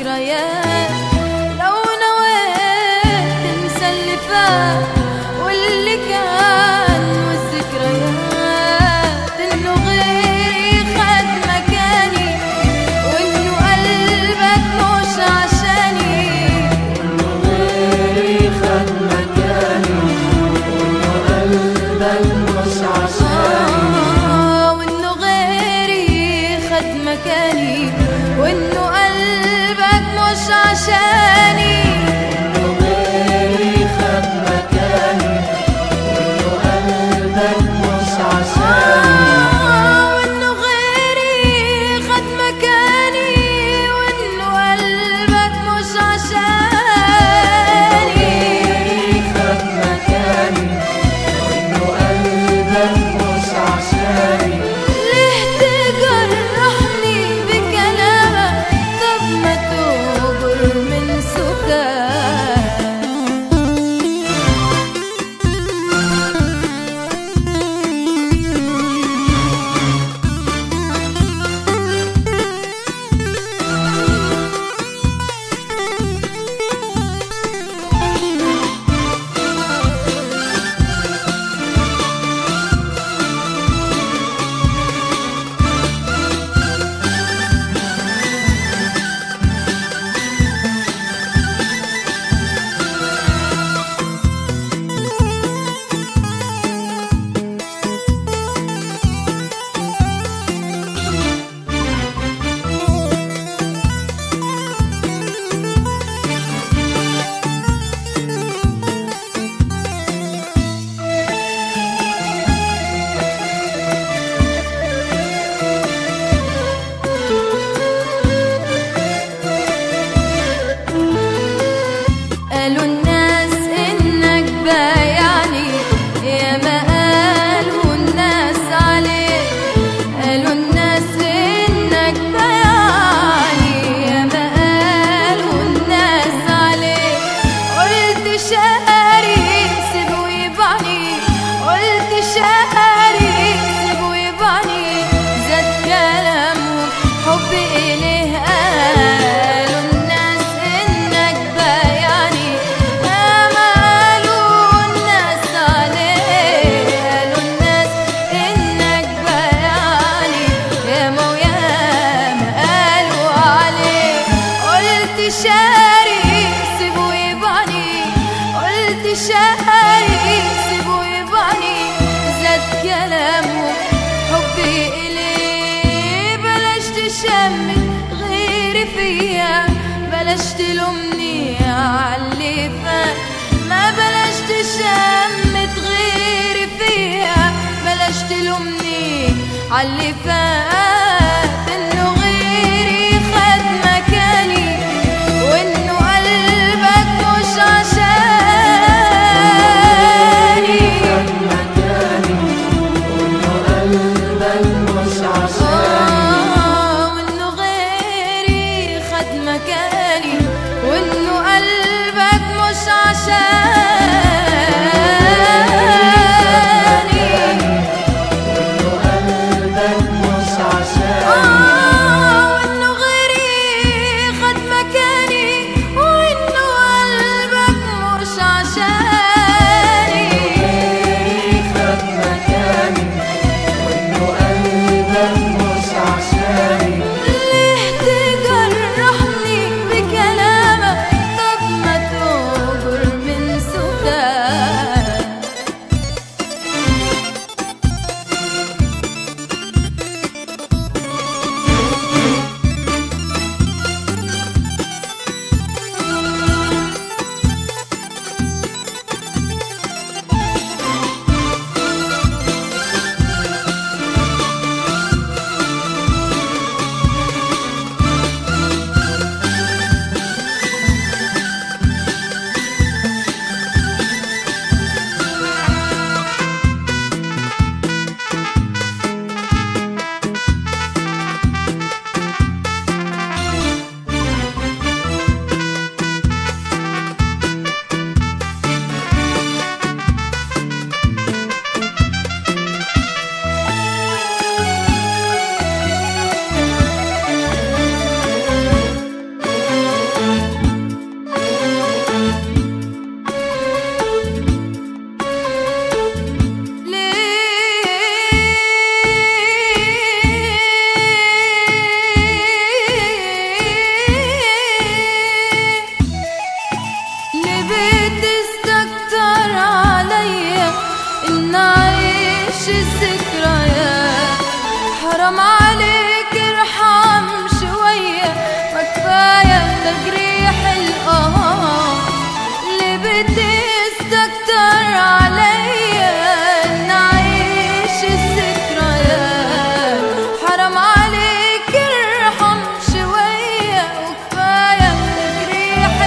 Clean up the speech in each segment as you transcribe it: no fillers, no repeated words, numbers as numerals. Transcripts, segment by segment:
ذكريات. لو نويت تنسى اللي فات واللي كان والذكريات، انه غيري خد مكاني وانه قلبك مش عشاني. وانه غيري خد مكاني وانه قلبك مش عشاني. وانه غيري خد مكاني وانه قلبك مش عشاني. قالوا الناس إنك بايعني، يا ما قالوا الناس عليك. قالوا الناس إنك بايعني، يا ما قالوا الناس عليك. قلت شاري سيبه يبعني، قلت شاري سيبه يبعني. زاد كلامهم حبي إليه. قالوا الناس إنك بايعني، شاري سيبه يبعني، قلت شاري سيبه يبعني. زاد كلامه حبي إليه. بلاش تشمت غيري فيها، بلاش تلومني عاللي فات. ما بلاش تشمت غيري فيها، بلاش تلومني عاللي فات. انه غيري خد مكاني وانه قلبك مش عشاني. خد مكاني وانه قلبك مش عشاني. وانه غيري خد مكاني وانه قلبك مش عشاني. وانه قلبك مش عشاني. حرام عليك ارحم شوية، ما كفاية تجريح اللي بتستكتر عليا نعيش الذكريات. حرام عليك ارحم شوية وكفاية تجريح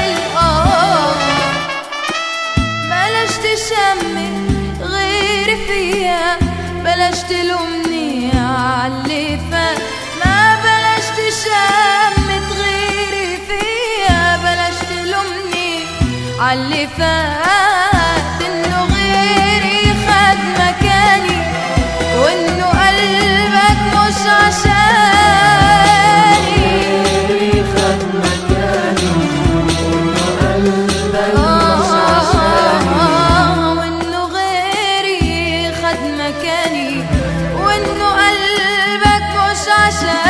بلاش تشمت غيري فيا، بلاش تلومني عاللي فات، ما بلاش تشمت غيري فيا، بلاش تلومني عاللي فات. انه غيري خد مكاني وانه قلبك مش عشاني. غيري خد مكاني وإنه قلبك مش عشاني. وانه غيري خد مكاني وانه قلبك مش عشاني.